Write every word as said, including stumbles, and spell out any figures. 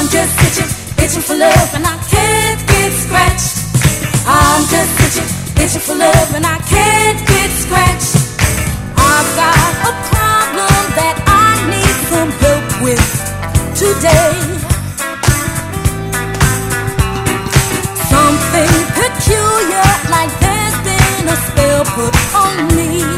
just itching, itching for love and I can't get scratched. I'm just itching, itching for love and I can't get scratched. I've got a problem that I need some help with today. Something peculiar, like there's been a spell put on me.